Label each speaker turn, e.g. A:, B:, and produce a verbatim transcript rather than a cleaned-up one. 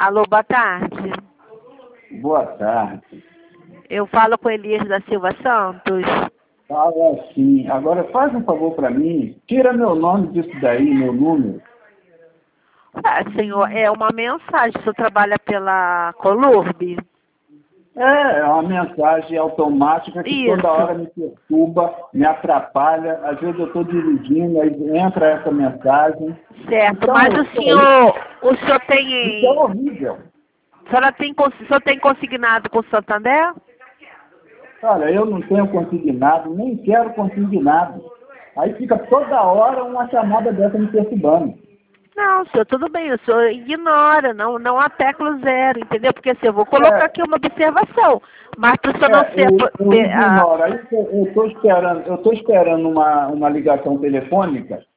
A: Alô, boa tarde.
B: Boa tarde.
A: Eu falo com Elias da Silva Santos.
B: Fala sim. Agora faz um favor para mim. Tira meu nome disso daí, meu número.
A: Ah, senhor, é uma mensagem. O senhor trabalha pela Colurb?
B: É, é uma mensagem automática que
A: Isso.
B: toda hora me perturba, me atrapalha. Às vezes eu estou dirigindo, aí entra essa mensagem.
A: Certo,
B: Então,
A: mas o senhor, o senhor
B: isso
A: tem,
B: é horrível.
A: a senhora tem, cons- o senhor tem consignado com o Santander?
B: Olha, eu não tenho consignado, nem quero consignado. Aí fica toda hora uma chamada dessa me perturbando.
A: Não, senhor, tudo bem, o senhor ignora, não, não há tecla zero, entendeu? Porque assim, eu vou colocar
B: É,
A: aqui uma observação, mas para o senhor não
B: É,
A: ser...
B: eu, eu
A: ter- ah,
B: ignoro. Aí eu estou esperando, eu estou esperando uma, uma ligação telefônica